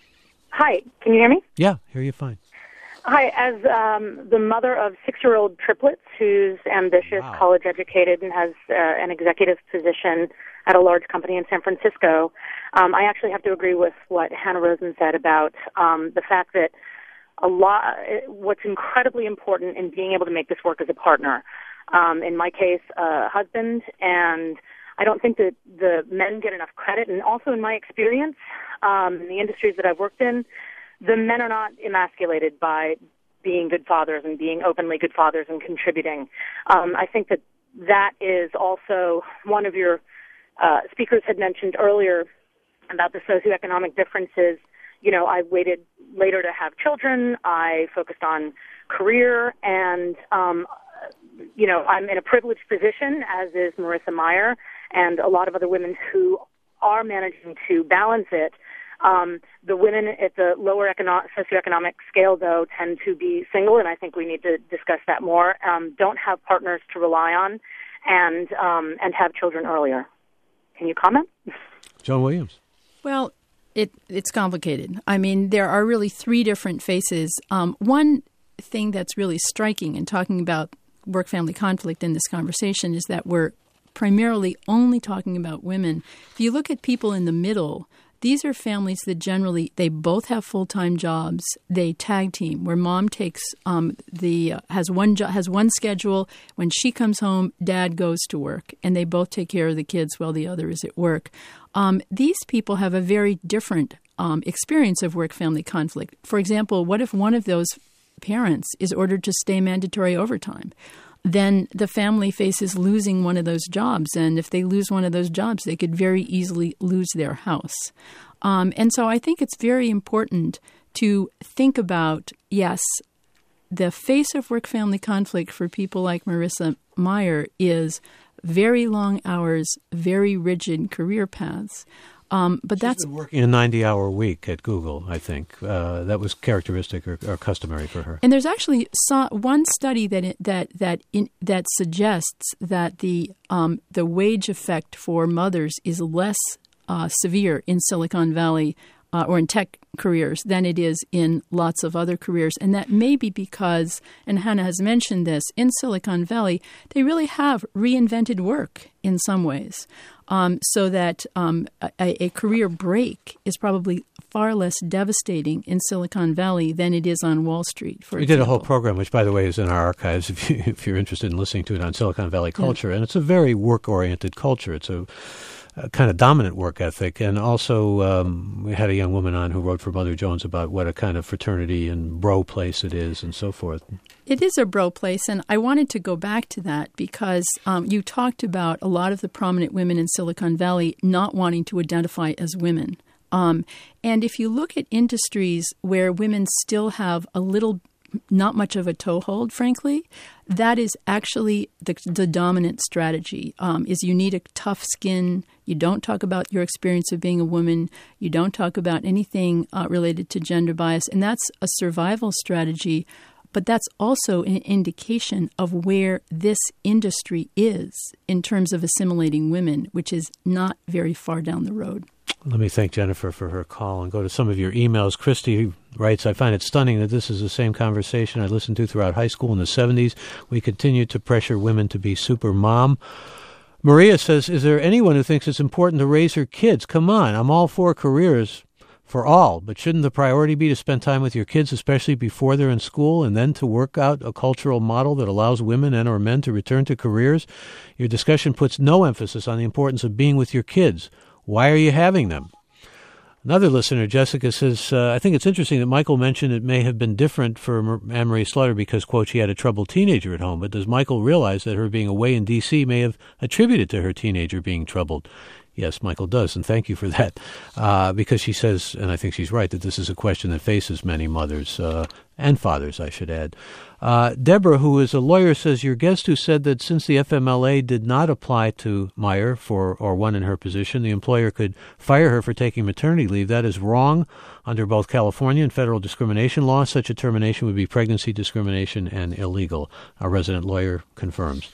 Hi. Can you hear me? Yeah, hear you fine. Hi. As um, the mother of six-year-old triplets who's ambitious, Wow. college-educated, and has uh, an executive position at a large company in San Francisco, um, I actually have to agree with what Hannah Rosen said about um, the fact that a lot. what's incredibly important in being able to make this work as a partner. Um, in my case, a husband, and I don't think that the men get enough credit. And also in my experience, um, in the industries that I've worked in, the men are not emasculated by being good fathers and being openly good fathers and contributing. Um, I think that that is also one of your uh, speakers had mentioned earlier about the socioeconomic differences. You know, I waited later to have children. I focused on career, and um, you know, I'm in a privileged position, as is Marissa Mayer, and a lot of other women who are managing to balance it. Um, the women at the lower econo- socioeconomic scale, though, tend to be single, and I think we need to discuss that more. Um, don't have partners to rely on, and um, and have children earlier. Can you comment? John Williams. Well, it it's complicated. I mean, there are really three different faces. Um, one thing that's really striking in talking about work-family conflict in this conversation is that we're primarily only talking about women. If you look at people in the middle, these are families that generally, they both have full-time jobs. They tag team, where mom takes um, the uh, has one jo- has one schedule. When she comes home, dad goes to work, and they both take care of the kids while the other is at work. Um, these people have a very different um, experience of work-family conflict. For example, what if one of those parents is ordered to stay mandatory overtime? Then the family faces losing one of those jobs. And if they lose one of those jobs, they could very easily lose their house. Um, and so I think it's very important to think about, yes, the face of work-family conflict for people like Marissa Mayer is very long hours, very rigid career paths. Um, but She's that's been working a ninety-hour week at Google, I think. Uh, that was characteristic or, or customary for her. And there's actually so, one study that it, that that in, that suggests that the um, the wage effect for mothers is less uh, severe in Silicon Valley uh, or in tech careers than it is in lots of other careers. And that may be because, and Hannah has mentioned this, in Silicon Valley, they really have reinvented work in some ways. Um, so that um, a, a career break is probably far less devastating in Silicon Valley than it is on Wall Street, for we example. did a whole program, which, by the way, is in our archives if, you, if you're interested in listening to it, on Silicon Valley culture. Yeah. And it's a very work-oriented culture. It's a, a kind of dominant work ethic. And also um, we had a young woman on who wrote for Mother Jones about what a kind of fraternity and bro place it is and so forth. It is a bro place, and I wanted to go back to that because um, you talked about a lot of the prominent women in Silicon Valley not wanting to identify as women. Um, and if you look at industries where women still have a little, not much of a toehold, frankly, that is actually the, the dominant strategy, um, is you need a tough skin. You don't talk about your experience of being a woman. You don't talk about anything uh, related to gender bias. And that's a survival strategy. But that's also an indication of where this industry is in terms of assimilating women, which is not very far down the road. Let me thank Jennifer for her call and go to some of your emails. Christy writes, I find it stunning that this is the same conversation I listened to throughout high school in the seventies. We continue to pressure women to be super mom. Maria says, is there anyone who thinks it's important to raise her kids? Come on, I'm all for careers for all, but shouldn't the priority be to spend time with your kids, especially before they're in school, and then to work out a cultural model that allows women and or men to return to careers? Your discussion puts no emphasis on the importance of being with your kids. Why are you having them? Another listener, Jessica, says, uh, I think it's interesting that Michael mentioned it may have been different for Anne-Marie Slaughter because, quote, she had a troubled teenager at home. But does Michael realize that her being away in D C may have attributed to her teenager being troubled? Yes, Michael does, and thank you for that, uh, because she says, and I think she's right, that this is a question that faces many mothers uh, and fathers, I should add. Uh, Deborah, who is a lawyer, says, your guest who said that since the F M L A did not apply to Meyer for or one in her position, the employer could fire her for taking maternity leave. That is wrong. Under both California and federal discrimination law, such a termination would be pregnancy discrimination and illegal. Our resident lawyer confirms.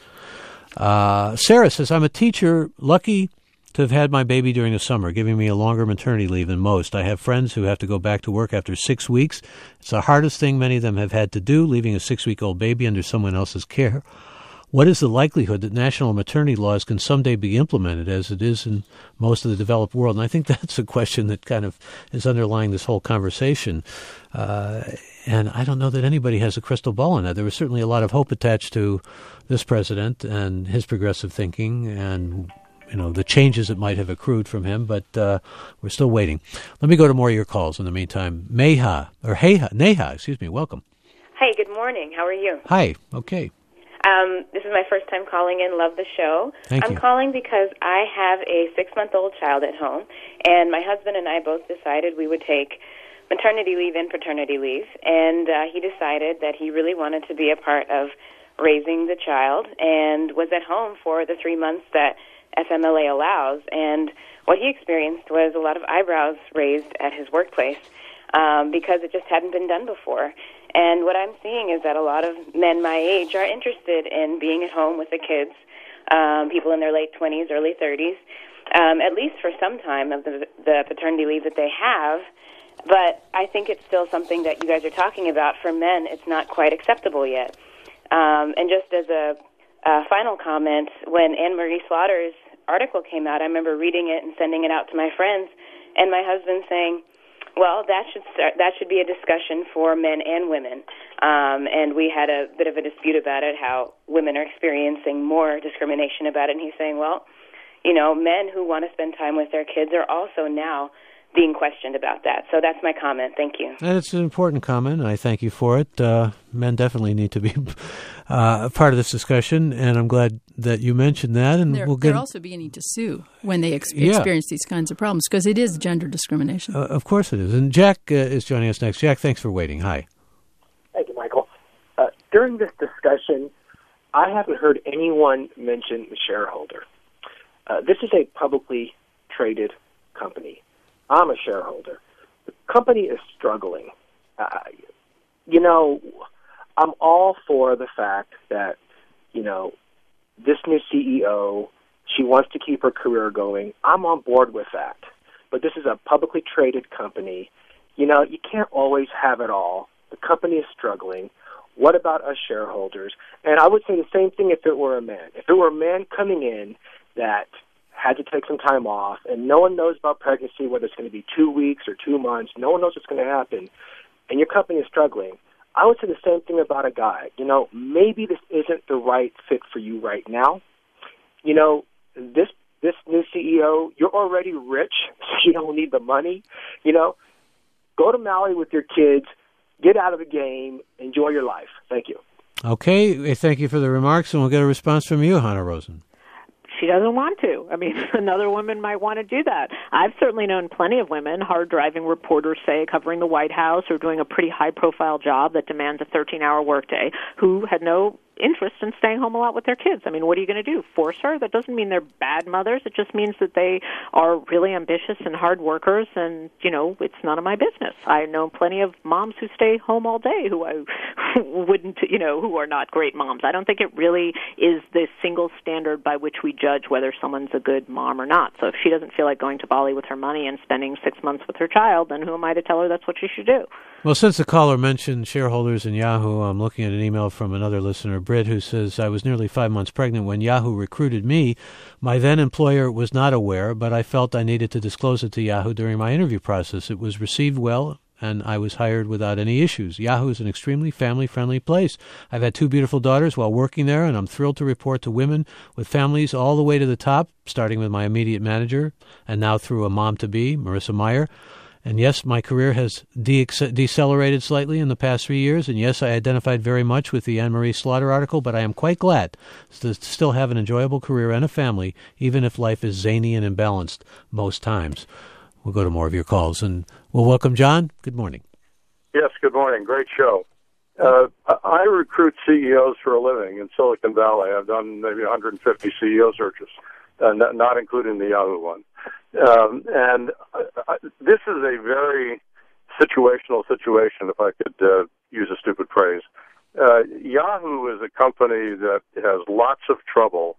Uh, Sarah says, I'm a teacher, lucky to have had my baby during the summer, giving me a longer maternity leave than most. I have friends who have to go back to work after six weeks. It's the hardest thing many of them have had to do, leaving a six-week-old baby under someone else's care. What is the likelihood that national maternity laws can someday be implemented as it is in most of the developed world? And I think that's a question that kind of is underlying this whole conversation. Uh, and I don't know that anybody has a crystal ball on that. There was certainly a lot of hope attached to this president and his progressive thinking and you know, the changes that might have accrued from him, but uh, we're still waiting. Let me go to more of your calls in the meantime. Meha, or Heha, Neha, excuse me, welcome. Hi, good morning. How are you? Hi, okay. Um, this is my first time calling in. Love the show. Thank I'm you. calling because I have a six-month-old child at home, and my husband and I both decided we would take maternity leave and paternity leave, and uh, he decided that he really wanted to be a part of raising the child and was at home for the three months that F M L A allows, and what he experienced was a lot of eyebrows raised at his workplace um, because it just hadn't been done before. And what I'm seeing is that a lot of men my age are interested in being at home with the kids, um, people in their late twenties, early thirties, um, at least for some time of the, the paternity leave that they have. But I think it's still something that you guys are talking about. For men, it's not quite acceptable yet. Um, and just as a uh, final comment, when Anne-Marie Slaughter's article came out, I remember reading it and sending it out to my friends, and my husband saying, well, that should start, that should be a discussion for men and women. Um, and we had a bit of a dispute about it, how women are experiencing more discrimination about it. And he's saying, well, you know, men who want to spend time with their kids are also now being questioned about that. So that's my comment. Thank you. And it's an important comment, and I thank you for it. Uh, men definitely need to be uh, a part of this discussion, and I'm glad that you mentioned that. And they're, we'll get they're also beginning to sue when they ex- yeah. experience these kinds of problems, because it is gender discrimination. Uh, of course it is. And Jack uh, is joining us next. Jack, thanks for waiting. Hi. Thank you, Michael. Uh, during this discussion, I haven't heard anyone mention the shareholder. Uh, this is a publicly traded company. I'm a shareholder. The company is struggling. Uh, you know, I'm all for the fact that, you know, this new C E O, she wants to keep her career going. I'm on board with that. But this is a publicly traded company. You know, you can't always have it all. The company is struggling. What about us shareholders? And I would say the same thing if it were a man. If it were a man coming in that had to take some time off, and no one knows about pregnancy, whether it's going to be two weeks or two months, no one knows what's going to happen, and your company is struggling, I would say the same thing about a guy. You know, maybe this isn't the right fit for you right now. You know, this this new C E O, you're already rich, so you don't need the money. You know, go to Maui with your kids, get out of the game, enjoy your life. Thank you. Okay, thank you for the remarks, and we'll get a response from you, Hannah Rosen. she doesn't want to. I mean, another woman might want to do that. I've certainly known plenty of women, hard-driving reporters, say, covering the White House or doing a pretty high-profile job that demands a thirteen-hour workday, who had no interest in staying home a lot with their kids. I mean, what are you going to do? Force her? That doesn't mean they're bad mothers. It just means that they are really ambitious and hard workers, and, you know, it's none of my business. I know plenty of moms who stay home all day who I wouldn't, you know, who are not great moms. I don't think it really is the single standard by which we judge whether someone's a good mom or not. So if she doesn't feel like going to Bali with her money and spending six months with her child, then who am I to tell her that's what she should do? Well, since the caller mentioned shareholders in Yahoo, I'm looking at an email from another listener, Britt, who says, I was nearly five months pregnant when Yahoo recruited me. My then employer was not aware, but I felt I needed to disclose it to Yahoo during my interview process. It was received well, and I was hired without any issues. Yahoo is an extremely family-friendly place. I've had two beautiful daughters while working there, and I'm thrilled to report to women with families all the way to the top, starting with my immediate manager, and now through a mom-to-be, Marissa Meyer. And yes, my career has de- decelerated slightly in the past three years. And yes, I identified very much with the Anne-Marie Slaughter article, but I am quite glad to still have an enjoyable career and a family, even if life is zany and imbalanced most times. We'll go to more of your calls, and we'll welcome John. Good morning. Yes, good morning. Great show. Uh, I recruit C E Os for a living in Silicon Valley. I've done maybe one hundred fifty C E O searches, uh, not, not including the Yahoo one. Um, and uh, this is a very situational situation, if I could uh, use a stupid phrase. Uh, Yahoo is a company that has lots of trouble,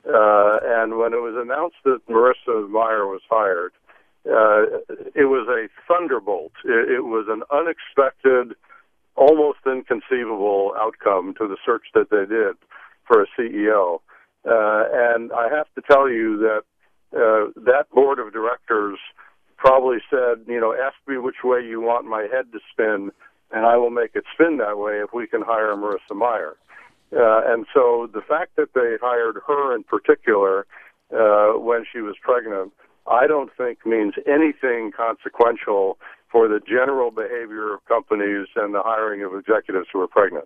uh, and when it was announced that Marissa Meyer was hired, uh, it was a thunderbolt. It, it was an unexpected, almost inconceivable outcome to the search that they did for a C E O. Uh, and I have to tell you that Uh, that board of directors probably said, you know, ask me which way you want my head to spin, and I will make it spin that way if we can hire Marissa Meyer. Uh, and so the fact that they hired her in particular uh, when she was pregnant, I don't think means anything consequential for the general behavior of companies and the hiring of executives who are pregnant.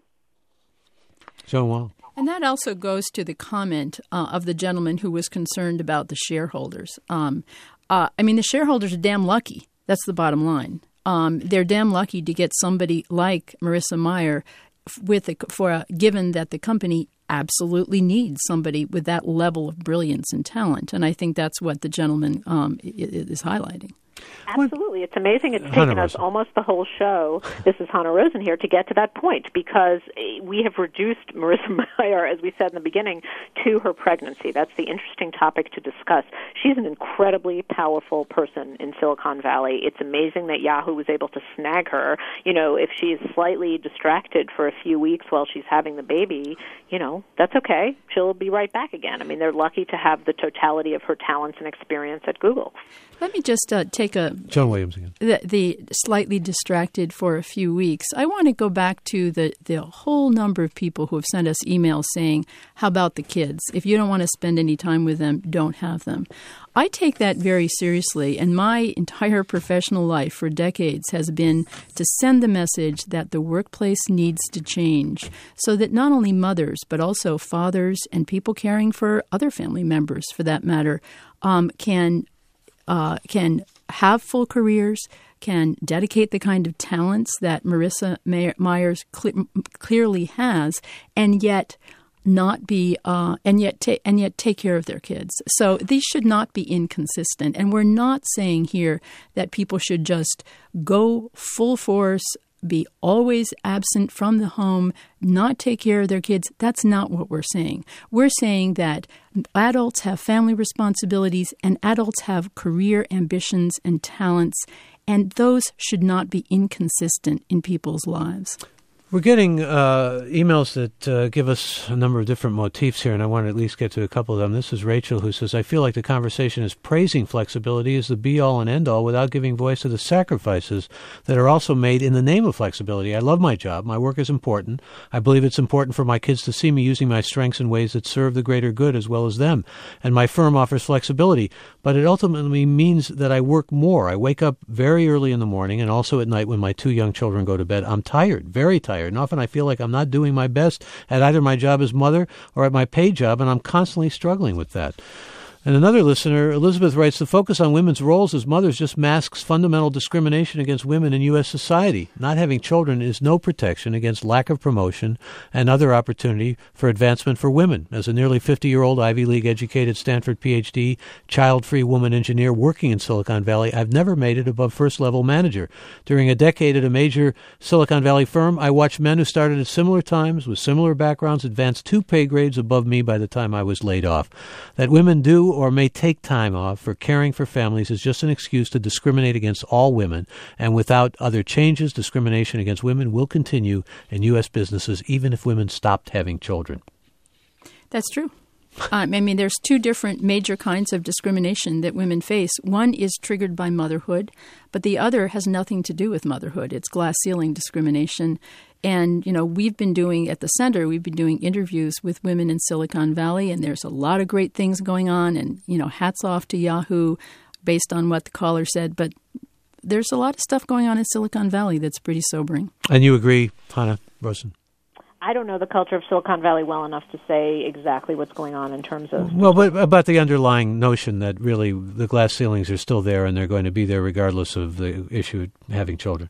So well. And that also goes to the comment uh, of the gentleman who was concerned about the shareholders. Um, uh, I mean, the shareholders are damn lucky. That's the bottom line. Um, they're damn lucky to get somebody like Marissa Meyer with a, for a, given that the company absolutely needs somebody with that level of brilliance and talent. And I think that's what the gentleman um, is highlighting. Absolutely. It's amazing. It's taken us almost the whole show, this is Hannah Rosen here, to get to that point, because we have reduced Marissa Meyer, as we said in the beginning, to her pregnancy. That's the interesting topic to discuss. She's an incredibly powerful person in Silicon Valley. It's amazing that Yahoo was able to snag her. You know, if she's slightly distracted for a few weeks while she's having the baby, you know, that's okay. She'll be right back again. I mean, they're lucky to have the totality of her talents and experience at Google. Let me just uh, take a John Williams again. The, the slightly distracted for a few weeks. I want to go back to the, the whole number of people who have sent us emails saying, how about the kids? If you don't want to spend any time with them, don't have them. I take that very seriously, and my entire professional life for decades has been to send the message that the workplace needs to change so that not only mothers, but also fathers and people caring for other family members, for that matter, um, can uh, can have full careers, can dedicate the kind of talents that Marissa Myers cl- clearly has, and yet not be uh, and yet ta- and yet take care of their kids. So these should not be inconsistent. And we're not saying here that people should just go full force, be always absent from the home, not take care of their kids. That's not what we're saying. We're saying that adults have family responsibilities and adults have career ambitions and talents, and those should not be inconsistent in people's lives. We're getting uh, emails that uh, give us a number of different motifs here, and I want to at least get to a couple of them. This is Rachel, who says, I feel like the conversation is praising flexibility as the be-all and end-all without giving voice to the sacrifices that are also made in the name of flexibility. I love my job. My work is important. I believe it's important for my kids to see me using my strengths in ways that serve the greater good as well as them. And my firm offers flexibility, but it ultimately means that I work more. I wake up very early in the morning and also at night when my two young children go to bed. I'm tired, very tired. tired. And often I feel like I'm not doing my best at either my job as mother or at my paid job, and I'm constantly struggling with that. And another listener, Elizabeth, writes, the focus on women's roles as mothers just masks fundamental discrimination against women in U S society. Not having children is no protection against lack of promotion and other opportunity for advancement for women. As a nearly fifty-year-old Ivy League-educated Stanford P H D, child-free woman engineer working in Silicon Valley, I've never made it above first-level manager. During a decade at a major Silicon Valley firm, I watched men who started at similar times with similar backgrounds advance two pay grades above me by the time I was laid off. That women do or may take time off for caring for families is just an excuse to discriminate against all women, and without other changes, discrimination against women will continue in U S businesses even if women stopped having children. That's true. Um, I mean, there's two different major kinds of discrimination that women face. One is triggered by motherhood, but the other has nothing to do with motherhood. It's glass ceiling discrimination. And, you know, we've been doing at the center, we've been doing interviews with women in Silicon Valley, and there's a lot of great things going on. And, you know, hats off to Yahoo based on what the caller said. But there's a lot of stuff going on in Silicon Valley that's pretty sobering. And you agree, Hannah Rosen? I don't know the culture of Silicon Valley well enough to say exactly what's going on in terms of... Well, but about the underlying notion that really the glass ceilings are still there and they're going to be there regardless of the issue of having children.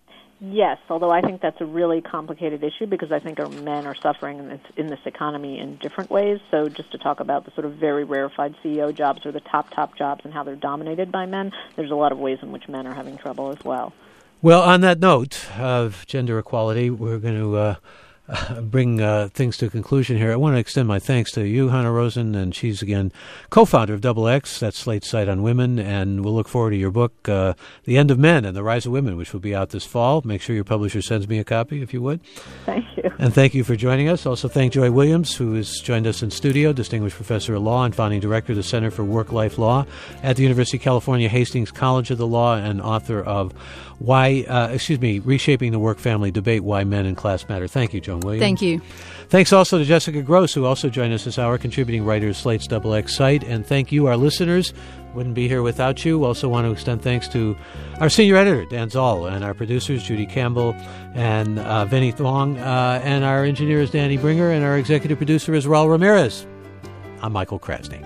Yes, although I think that's a really complicated issue because I think our men are suffering in this, in this economy in different ways. So just to talk about the sort of very rarefied C E O jobs or the top, top jobs and how they're dominated by men, there's a lot of ways in which men are having trouble as well. Well, on that note of gender equality, we're going to... Uh, Uh, bring uh, things to a conclusion here. I want to extend my thanks to you, Hannah Rosen, and she's, again, co-founder of Double X, that's Slate's site on women, and we'll look forward to your book, uh, The End of Men and the Rise of Women, which will be out this fall. Make sure your publisher sends me a copy, if you would. Thank you. And thank you for joining us. Also thank Joy Williams, who has joined us in studio, Distinguished Professor of Law and founding director of the Center for Work-Life Law at the University of California Hastings College of the Law, and author of Why, uh, excuse me, Reshaping the Work-Family Debate, Why Men and Class Matter. Thank you, Joan Williams. Thank you. Thanks also to Jessica Gross, who also joined us this hour, contributing writer to Slate's Double X site. And thank you, our listeners. Wouldn't be here without you. Also want to extend thanks to our senior editor, Dan Zoll, and our producers, Judy Campbell and uh, Vinny Thong, uh, and our engineer is Danny Bringer, and our executive producer is Raul Ramirez. I'm Michael Krasny.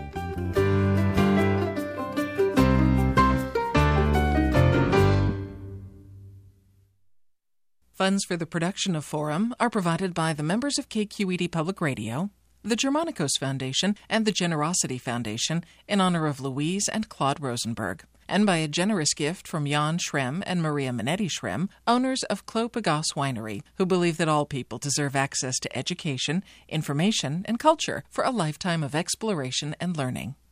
Funds for the production of Forum are provided by the members of K Q E D Public Radio, the Germanicos Foundation, and the Generosity Foundation in honor of Louise and Claude Rosenberg, and by a generous gift from Jan Schrem and Maria Minetti Schrem, owners of Clos Pegase Winery, who believe that all people deserve access to education, information, and culture for a lifetime of exploration and learning.